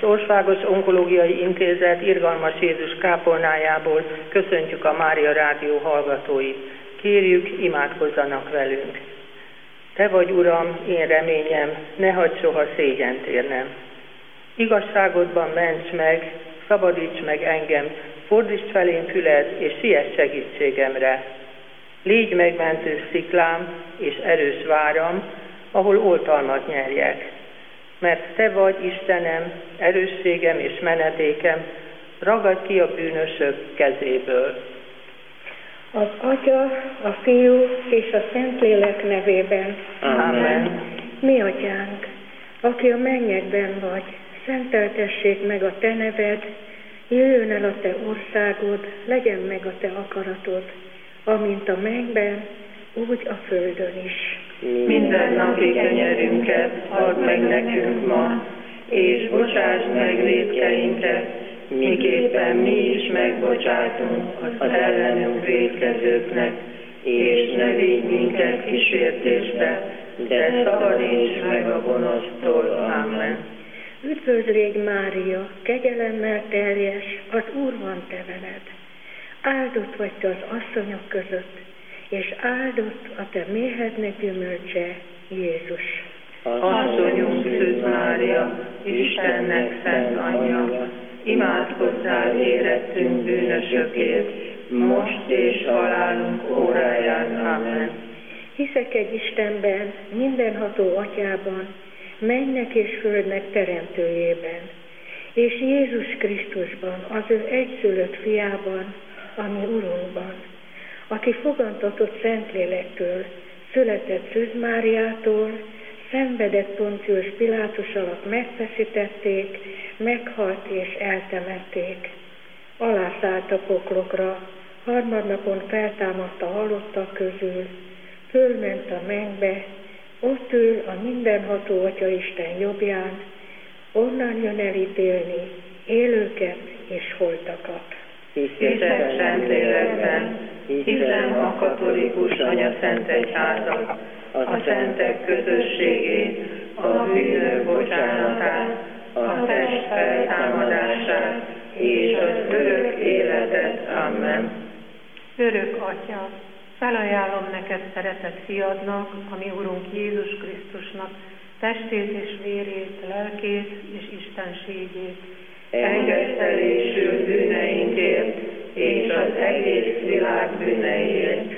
Az Országos Onkológiai Intézet Irgalmas Jézus kápolnájából köszöntjük a Mária Rádió hallgatóit. Kérjük, imádkozzanak velünk. Te vagy, Uram, én reményem, ne hagyd soha szégyent érnem. Igazságodban ments meg, szabadíts meg engem, fordítsd felém füled, és siess segítségemre. Légy megmentő sziklám és erős váram, ahol oltalmat nyerjek. Mert Te vagy, Istenem, erősségem és menedékem, ragadj ki a bűnösök kezéből. Az Atya, a Fiú és a Szentlélek nevében. Amen. Mi Atyánk, aki a mennyekben vagy, szenteltessék meg a Te neved, jöjjön el a Te országod, legyen meg a Te akaratod, amint a mennyben, úgy a földön is. Minden napi kenyerünket add meg nekünk ma, és bocsásd meg vétkeinket, miképpen mi is megbocsátunk az ellenünk vétkezőknek, és ne vigy minket kísértésbe, de szabadíts meg a gonosztól. Amen. Üdvözlégy Mária, kegyelemmel teljes, az Úr van te veled. Áldott vagy te az asszonyok között, és áldott a te méhednek gyümölcse, Jézus. Asszonyunk Szűz Mária, Istennek szent anyja, imádkozzál érettünk bűnösökért, most és halálunk óráján. Amen. Hiszek egy Istenben, mindenható Atyában, mennek és földnek teremtőjében, és Jézus Krisztusban, az ő egyszülött fiában, a mi Urunkban, aki fogantatott Szentlélektől, született Szűz Máriától, szenvedett Poncius Pilátus alatt megfeszítették, meghalt és eltemették. Alászállt a poklokra, harmadnapon feltámadt a halottak közül, fölment a mennybe, ott ül a mindenható Atya Isten jobbján, onnan jön elítélni élőket és holtakat. Hiszek Szentlélekben, hiszem a katolikus anyaszentegyházat, a szentek közösségét, a bűnök bocsánatát, a test feltámadását és az örök életet. Amen. Örök Atya, felajánlom neked szeretett fiadnak, a mi Urunk Jézus Krisztusnak, testét és vérét, lelkét és istenségét. Engedtelésül bűneinkért és az egész világ bűneiért.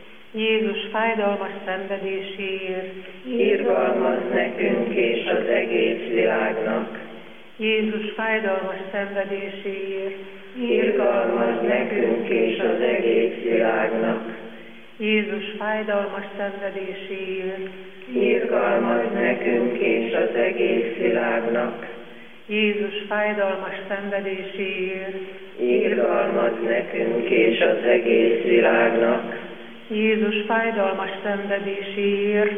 Jézus fájdalmas szenvedéséért, irgalmaz nekünk és az egész világnak. Jézus fájdalmas szenvedéséért, irgalmaz nekünk és az egész világnak. Jézus fájdalmas szenvedéséért, irgalmaz nekünk és az egész világnak. Jézus fájdalmas szenvedéséért, irgalmaz nekünk és az egész világnak. Jézus fájdalmas szenvedéséért,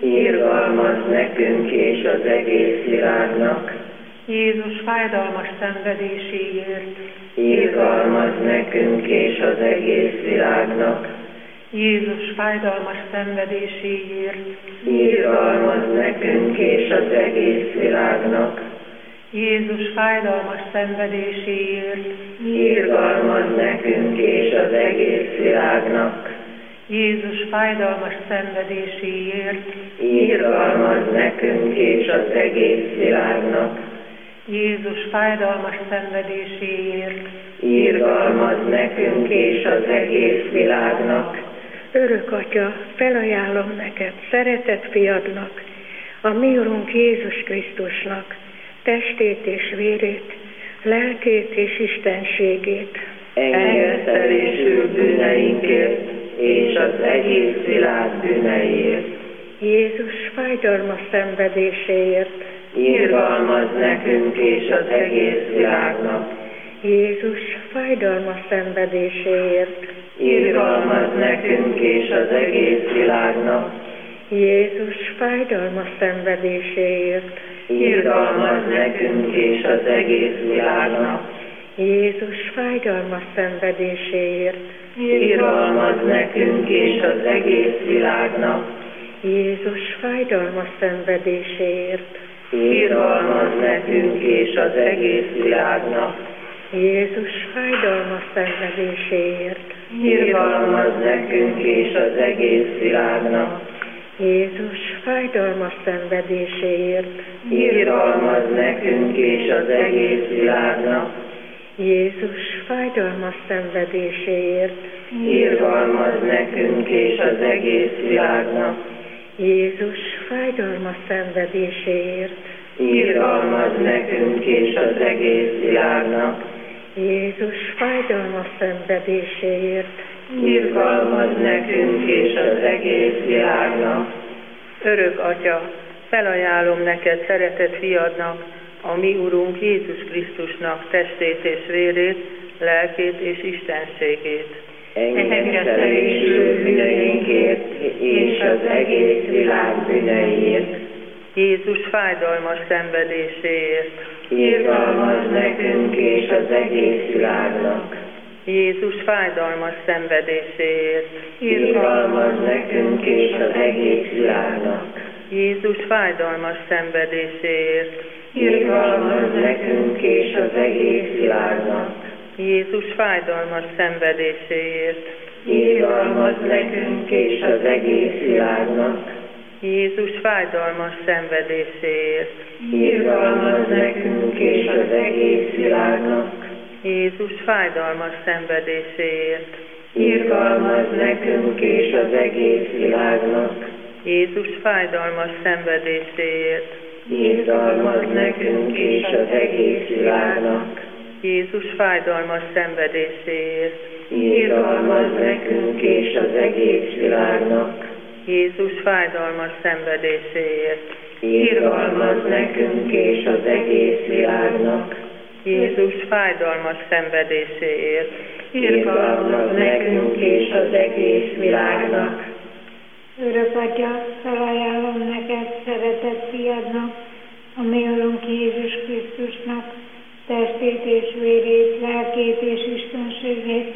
irgalmaz nekünk és az egész világnak. Jézus fájdalmas szenvedéséért, irgalmaz nekünk és az egész világnak. Jézus fájdalmas szenvedéséért, irgalmaz nekünk és az egész világnak. Jézus fájdalmas szenvedéséért, irgalmaz nekünk és az egész világnak. Jézus fájdalmas szenvedéséért, irgalmaz nekünk és az egész világnak. Jézus fájdalmas szenvedéséért, irgalmaz nekünk és az egész világnak. Örök Atya, felajánlom neked, szeretett fiadnak, a mi Urunk Jézus Krisztusnak, testét és vérét, lelkét és istenségét. Engedtelésül bűneinkért és az egész világ bűneiért. Jézus fájdalmas szenvedéséért, irgalmaz nekünk és az egész világnak. Jézus fájdalmas szenvedéséért, irgalmaz nekünk és az egész világnak. Jézus fájdalmas szenvedéséért, irgalmaz nekünk és az egész világnak. Jézus fájdalmas szenvedéséért, irgalmaz nekünk és az egész világnak. Jézus fájdalmas szenvedéséért, irgalmaz nekünk és az egész világnak. Jézus fájdalmas szenvedéséért. Irgalmaz nekünk és az egész világnak. Jézus fájdalmas szenvedéséért. Irgalmaz nekünk és az egész világnak. Jézus fájdalmas szenvedéséért. Irgalmaz nekünk és az egész világnak. Jézus fájdalmas szenvedéséért. Irgalmaz nekünk és az egész világnak. Jézus fájdalmas szenvedéséért. Irgalmaz nekünk és az egész világnak. Örök Atya, felajánlom neked szeretett fiadnak, a mi Urunk Jézus Krisztusnak testét és vérét, lelkét és istenségét. Engedelésű bűneinkért és az egész világ bűneiért. Jézus fájdalmas szenvedéséért. Irgalmaz nekünk és az egész világnak. Jézus fájdalmas szenvedéséért. Irgalmaz nekünk és az egész világnak. Jézus fájdalmas szenvedéséért. Irgalmaz nekünk és az egész világnak. Jézus fájdalmas szenvedéséért. Irgalmaz nekünk és az egész világnak. Jézus fájdalmas szenvedéséért. Irgalmaz nekünk és az egész világnak. Jézus fájdalmas szenvedéséért. Irgalmaz nekünk és az egész világnak. Jézus fájdalmas szenvedéséért. Irgalmaz nekünk és az egész világnak. Jézus fájdalmas szenvedéséért. Irgalmaz nekünk és az egész világnak. Jézus fájdalmas szenvedéséért. Irgalmaz nekünk és az egész világnak. Jézus fájdalmas szenvedéséért. Irgalmaz nekünk és az egész világnak. Örök Atya, felajánlom neked szeretett fiadnak, a mi Urunk Jézus Krisztusnak, testét és vérét, lelkét és istenségét.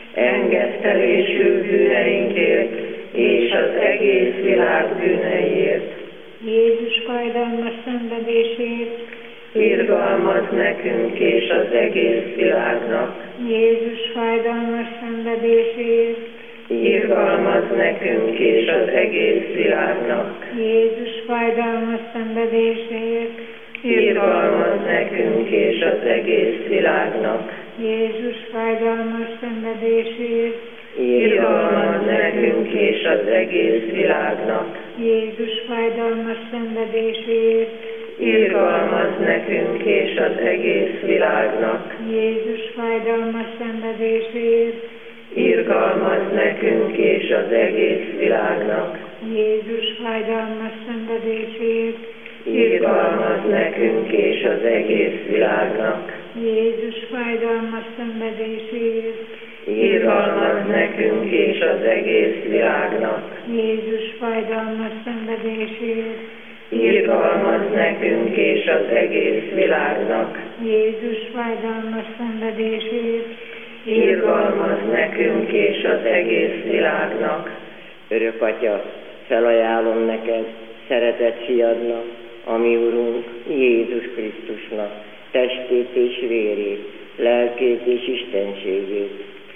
Engesztelésű bűneinkért és az egész világ bűneiért. Jézus fájdalmas szenvedéséért. Irgalmaz nekünk és az egész világnak. Jézus fájdalmas szenvedéséért. Irgalmaz nekünk és az egész világnak. Jézus fájdalmas szenvedéséért. Irgalmaz nekünk és az egész világnak. Jézus fájdalmas szenvedéséért. Irgalmaz nekünk és az egész világnak. Jézus fájdalmas szenvedéséért. Irgalmaz nekünk és az egész világnak. Jézus fájdalmas szenvedéséért. Irgalmaz nekünk és az egész világnak. Jézus fájdalmas szenvedéséért. Irgalmaz nekünk és az egész világnak. Jézus fájdalmas szenvedéséért. Irgalmaz nekünk és az egész világnak. Jézus fájdalmas szenvedéséért. Irgalmaz nekünk és az egész világnak. Jézus fájdalmas szenvedéséért. Irgalmaz nekünk és az egész világnak. Örök Atya, felajánlom neked, szeretett fiadnak, a mi Urunk Jézus Krisztusnak, testét és vérét, lelkét és istenségét.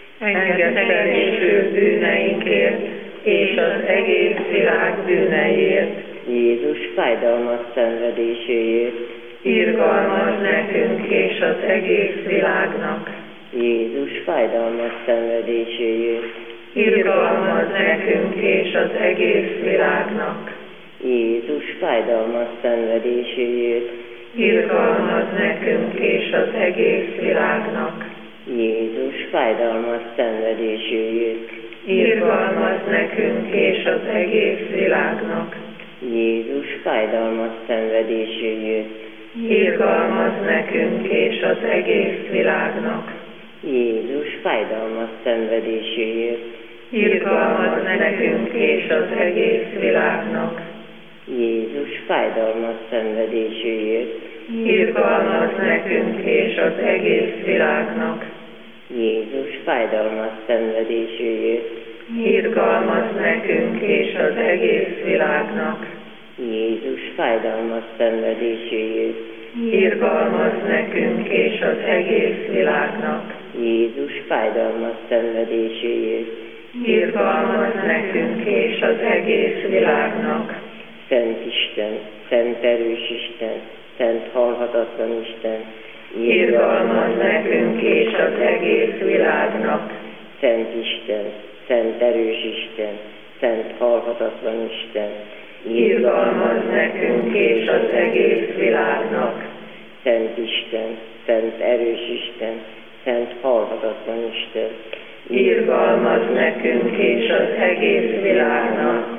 Engesztelésű bűneinkért és az egész világ bűneiért. Jézus fájdalmas szenvedéséért. Irgalmaz nekünk és az egész világnak. Jézus fájdalmas szenvedéséért. Irgalmaz nekünk és az egész világnak. Jézus fájdalmas szenvedéséért. Irgalmaz nekünk és az egész világnak. Jézus fájdalmas szenvedéséért. Irgalmaz nekünk és az egész világnak. Jézus fájdalmas szenvedéséért. Irgalmaz nekünk és az egész világnak. Jézus fájdalmas szenvedéséért. Irgalmaz nekünk és az egész világnak. Jézus fájdalmas szenvedéséért. Irgalmaz nekünk és az egész világnak. Jézus fájdalmas szenvedéséért. Irgalmaz nekünk és az egész világnak. Jézus fájdalmas szenvedéséért. irgalmaz nekünk és az egész világnak. Jézus fájdalmas szenvedéséért, Irgalmaz nekünk és az egész világnak. Szent Isten, Szent erős Isten, Szent halhatatlan Isten, Irgalmaz nekünk és az egész világnak. Szent Isten, Szent erős Isten, Szent halhatatlan Isten, Irgalmaz nekünk és az egész világnak. Szent Isten, Szent erős Isten, Szent halhatatlan Isten, Irgalmaz nekünk és az egész világnak.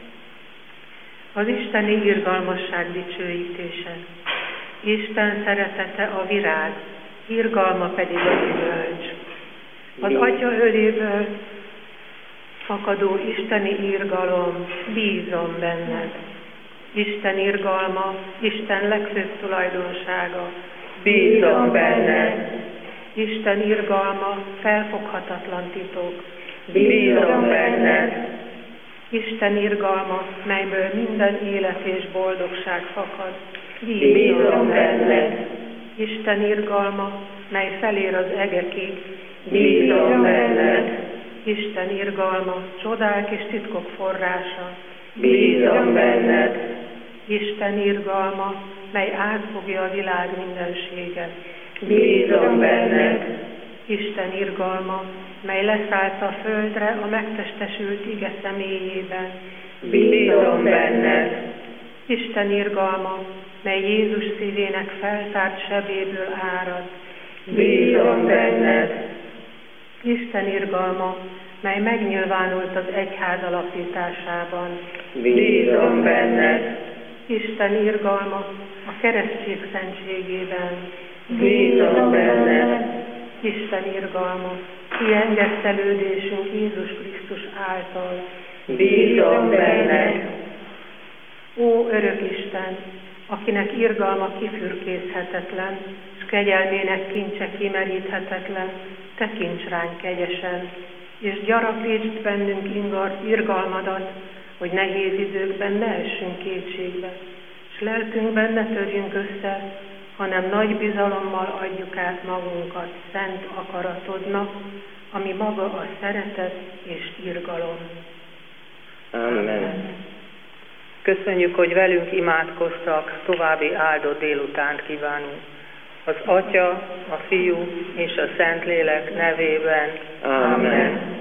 Az isteni irgalmasság dicsőítése. Isten szeretete a virág, irgalma pedig a gyümölcs. Az Atya öléből fakadó isteni irgalom, bízom benned. Isten irgalma, Isten legfőbb tulajdonsága. Bízom benned. Isten irgalma, felfoghatatlan titok. Bízom benned. Isten irgalma, melyből minden élet és boldogság fakad. Bízom benned. Isten irgalma, mely felér az egekig. Bízom benned. Isten irgalma, csodák és titkok forrása. Bízom benned. Isten irgalma, mely átfogja a világ mindenséget. Bízom benned. Isten irgalma, mely leszállt a földre a megtestesült ige személyében. Bízom benned. Isten irgalma, mely Jézus szívének feltárt sebéből árad. Bízom benned. Isten irgalma, mely megnyilvánult az egyház alapításában. Bízom benned. Isten irgalma a keresztség szentségében. Bízom benned. Isten irgalma, kiengesztelődésünk Jézus Krisztus által. Bízom benned. Ó örök Isten, akinek irgalma kifürkészhetetlen, s kegyelmének kincse kimeríthetetlen, tekints ránk kegyesen, és gyarapítsd bennünk irgalmadat, hogy nehéz időkben ne essünk kétségbe, s lelkünkben ne törjünk össze, hanem nagy bizalommal adjuk át magunkat szent akaratodnak, ami maga a szeretet és irgalom. Amen. Köszönjük, hogy velünk imádkoztak, további áldott délutánt kívánunk. Az Atya, a Fiú és a Szentlélek nevében. Amen.